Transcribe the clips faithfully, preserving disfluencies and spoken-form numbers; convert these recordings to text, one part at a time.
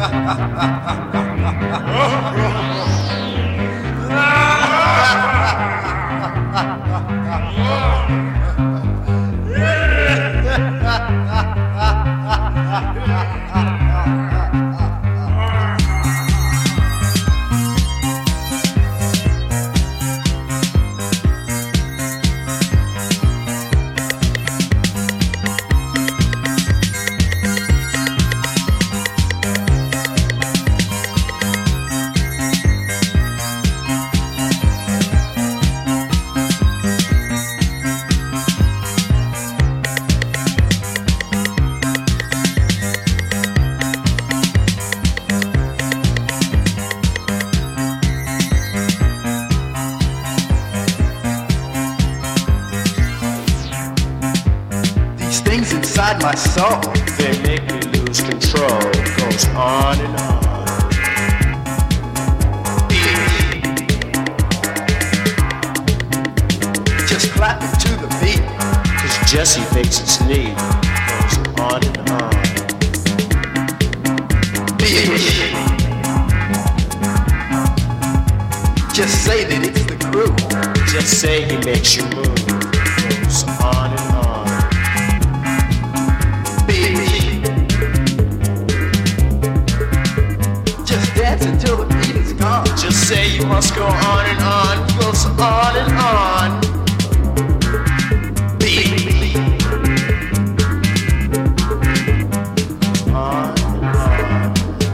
My soul, they make me lose control. Goes on and on. Just clapping to the beat. Cause Jesse thinks it's neat. Goes on and on. Bitch. Just say that it's the crew. Just say he makes you move. Goes on and on. Just dance until the beat is gone. Just say you must go on and on. Goes on and on. Beat. On and on.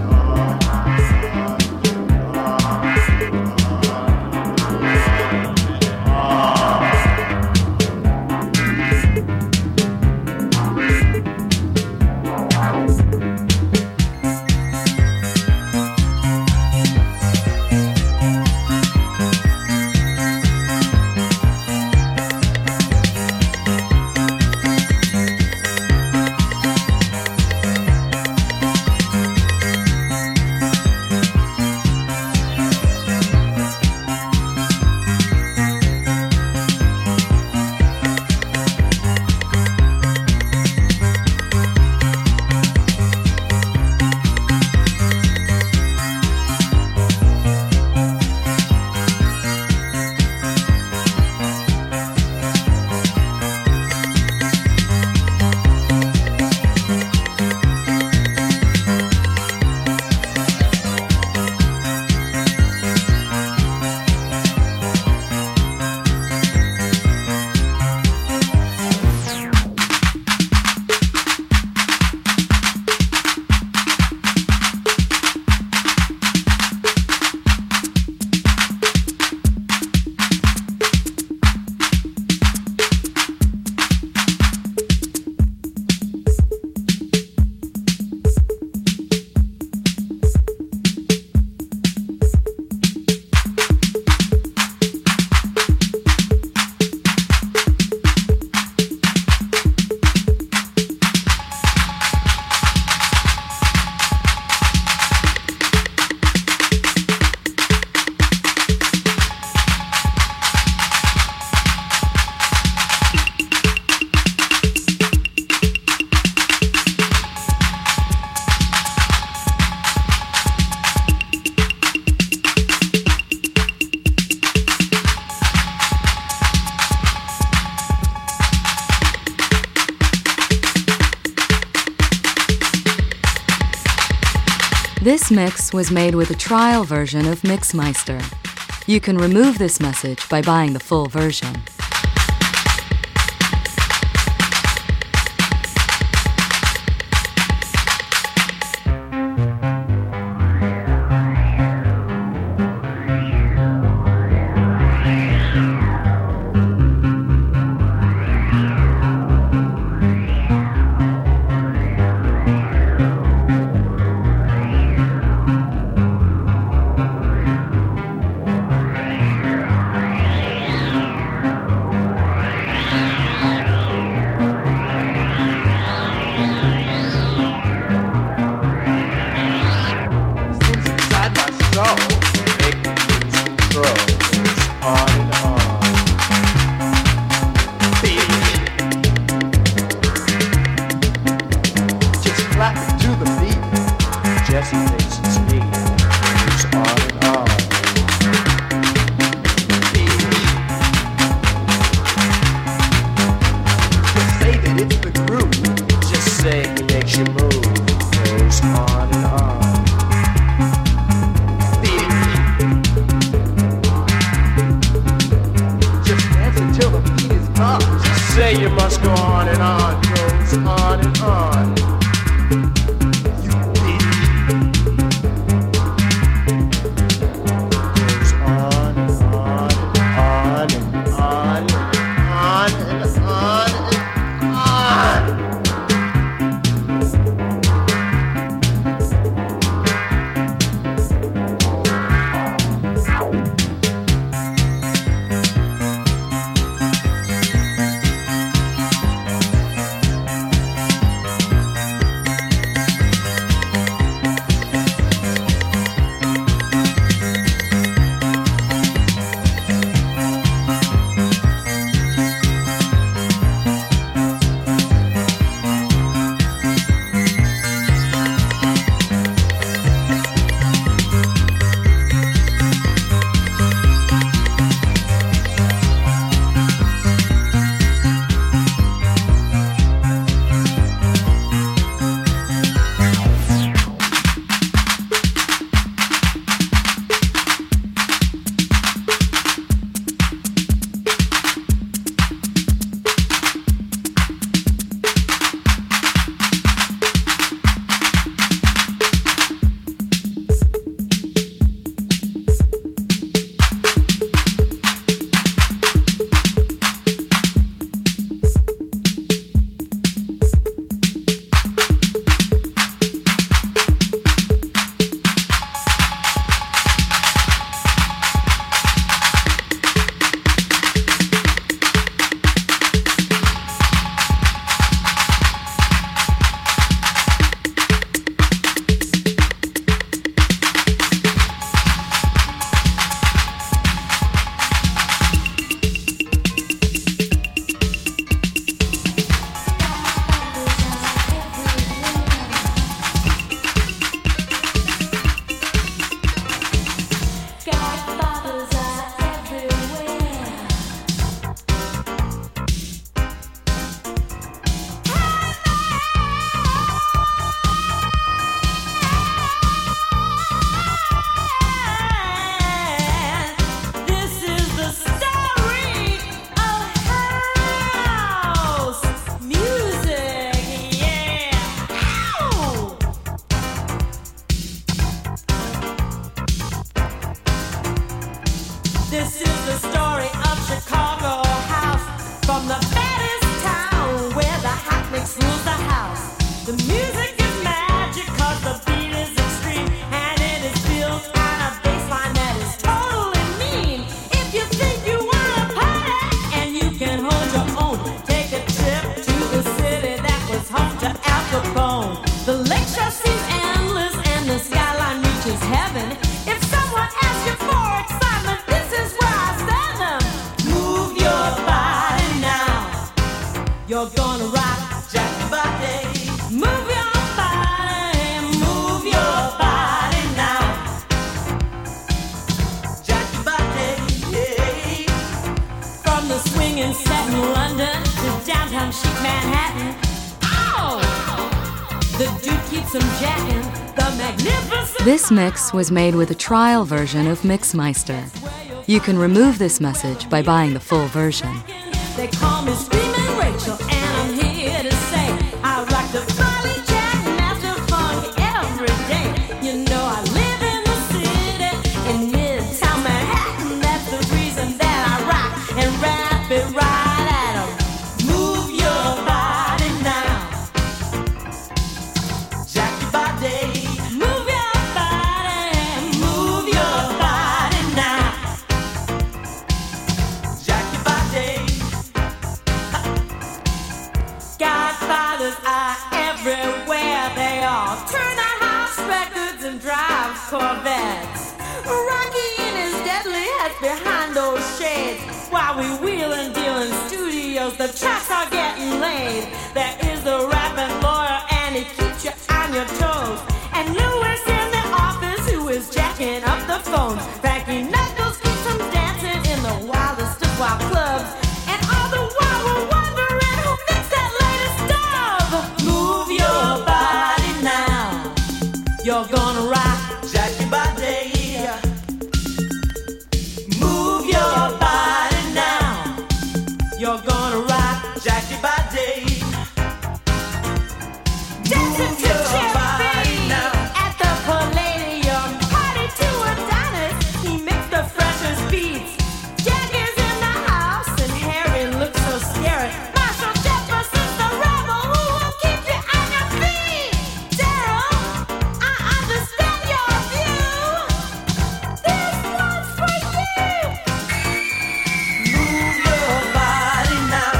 This mix was made with a trial version of Mixmeister. You can remove this message by buying the full version. say you must go on and on, goes on and on. You idiot. Goes on and on and on and on and on and on. This is the story of Chicago House, from the fattest town where the hot mix rules the house. The music is magic 'cause the beat is extreme, and it is built on a baseline that is totally mean. If you think you wanna party and you can hold your own, take a trip to the city that was home to Al Capone. The lakeshore seems endless and the skyline reaches heaven. If someone asks you for excitement, this is where I send them. Move your body now. You're gonna rock Jack Body. Move your body, move your body now. Jack Body, yeah. From the swinging set in London to downtown chic Manhattan. Oh! The dude keeps them jacking. The magnificent. This mix was made with a trial version of Mixmeister. You can remove this message by buying the full version. They call me Screaming Rachel, and I'm here to say I rock the Folly Jack Master Funk every day. You know I live in the city in Midtown Manhattan. That's the reason that I rock and rap it right at 'em. Move your body now, Jack your body. Move your body, move your body now, Jack your body. Godfathers are everywhere. They all turn out house records and drive Corvettes. Rocky and his deadly heads behind those shades. While we wheel and deal in studios, the tracks are getting laid. There is the rapping lawyer, and he keeps you on your toes. And Lewis in the office, who is jacking up the phones. Frankie Knuckles keeps them dancing in the wildest of wild clubs. And all the while we're wondering who makes that latest dub. Move your body now. You're gonna rock Jack your body. Move your body now. You're gonna rock Jackie by day. Dancing to Jeffy at the Palladium. Party to Adonis, he makes the freshest beats. Jackie's in the house and Harry looks so scary. Marshall Jefferson's the rebel who will keep you on your feet. Daryl, I understand your view. This one's for you. Move your body now.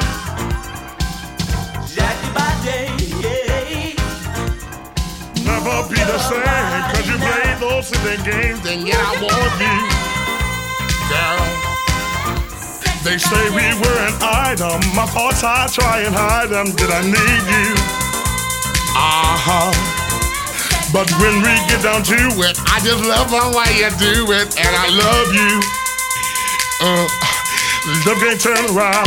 Jackie by day, yeah. Never be the same, cause you play those silly games, and yeah, I want you. Girl, they say we were an item. My thoughts, I try and hide them. Did I need you? Uh-huh. But when we get down to it, I just love the way you do it, and I love you. Uh, love can't turn around.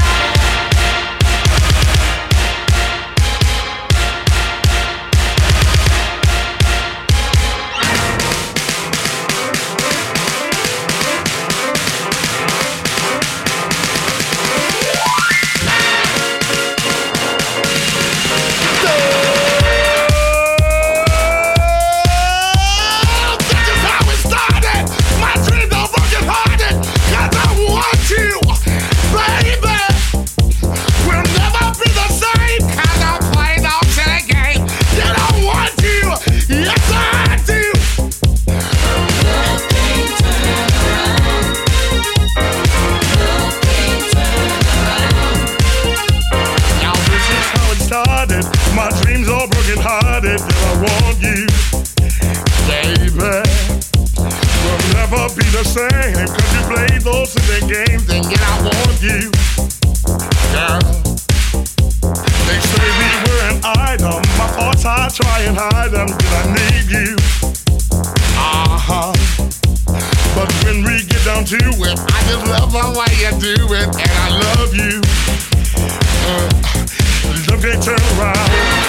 My dreams are broken hearted, and I want you, baby. We'll never be the same, cause you play those silly games, and yet I want you, girl. They say we were an item, my thoughts I try and hide them, cause I need you, uh-huh. But when we get down to it, I just love the way you do it, and I love you. uh, Love can't turn around.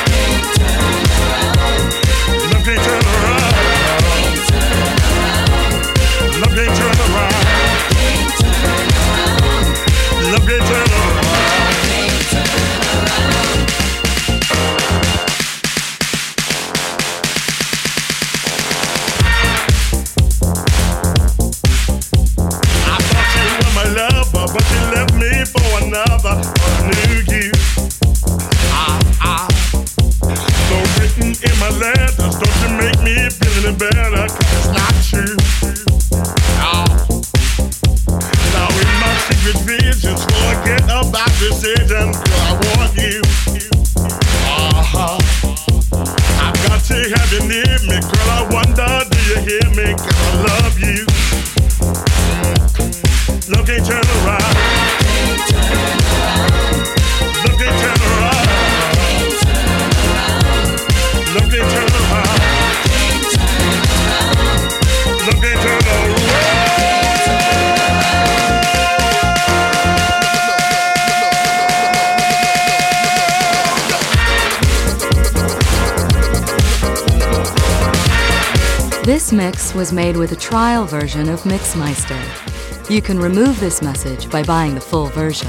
Love can't turn around. Love can't turn around. Love can't turn around. I thought you were my lover, but you left me for another. I knew you. So written in my letters, don't you make me feel any better, cause it's not true. No. Now in my secret visions, forget about decisions, girl, I want you. Uh-huh. I've got to have you near me, girl, I wonder, do you hear me, cause I love you. Love can't turn around. Love can't turn around. Love can't turn around. Love can't turn around. This mix was made with a trial version of Mixmeister. You can remove this message by buying the full version.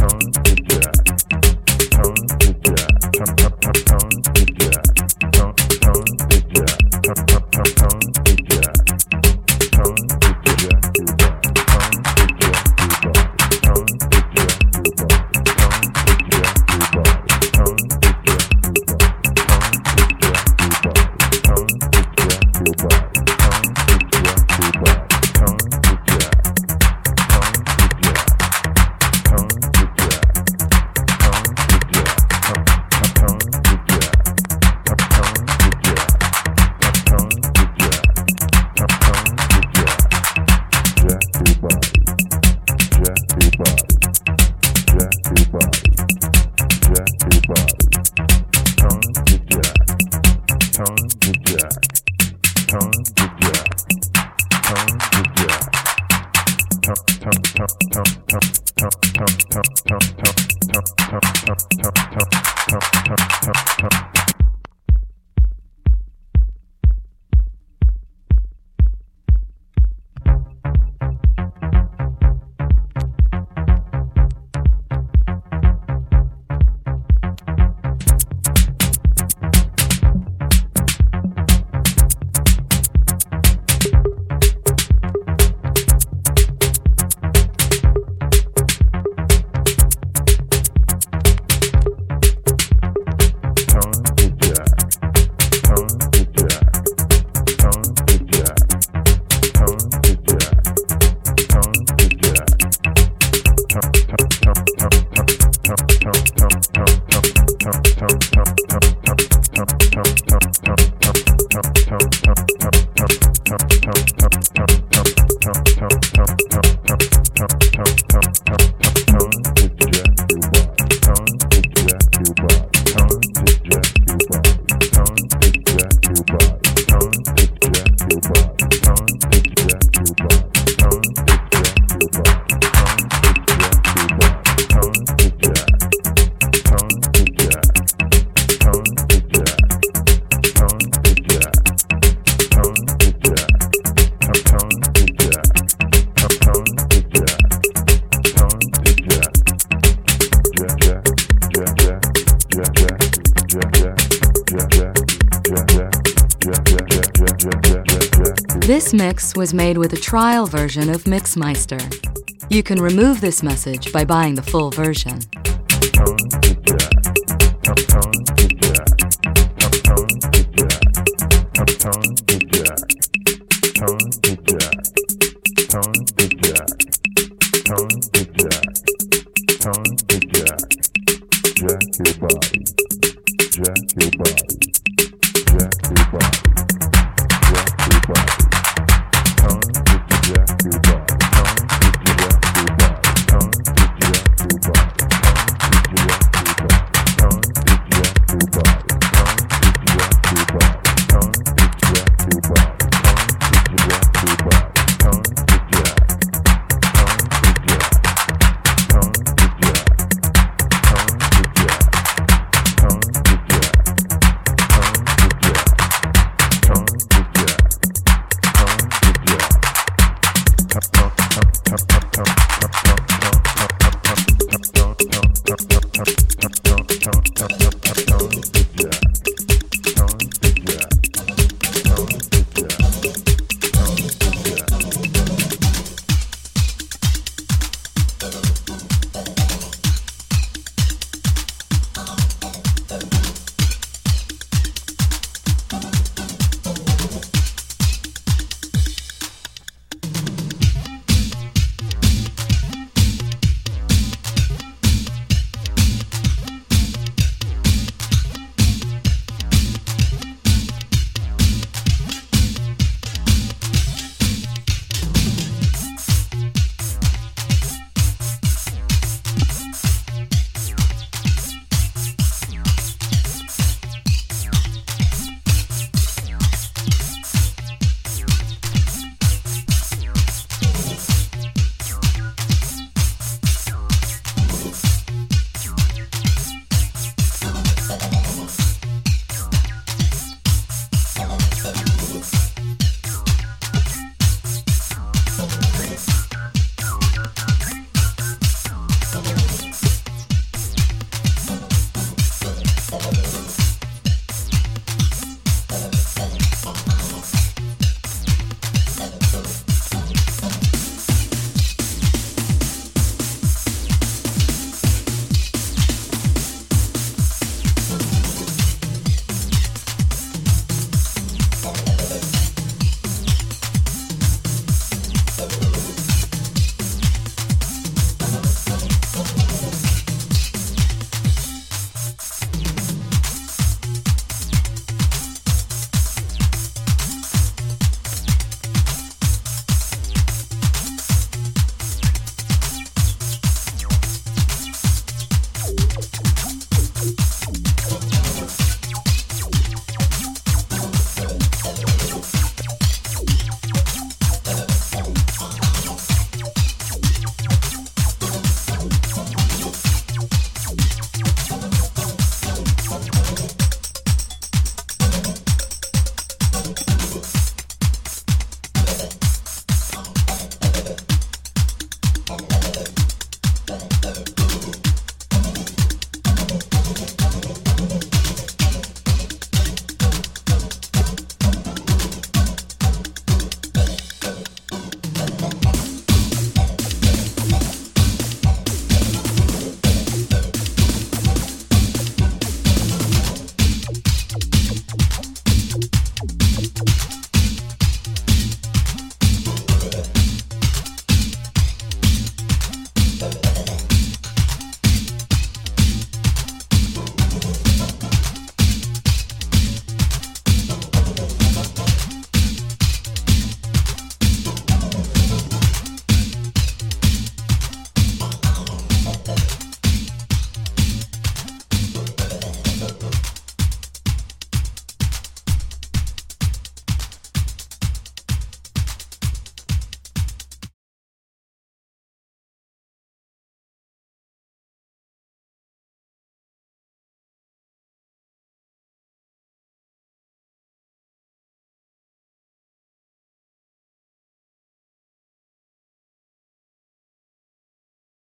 This mix was made with a trial version of Mixmeister. You can remove this message by buying the full version. Jack your body.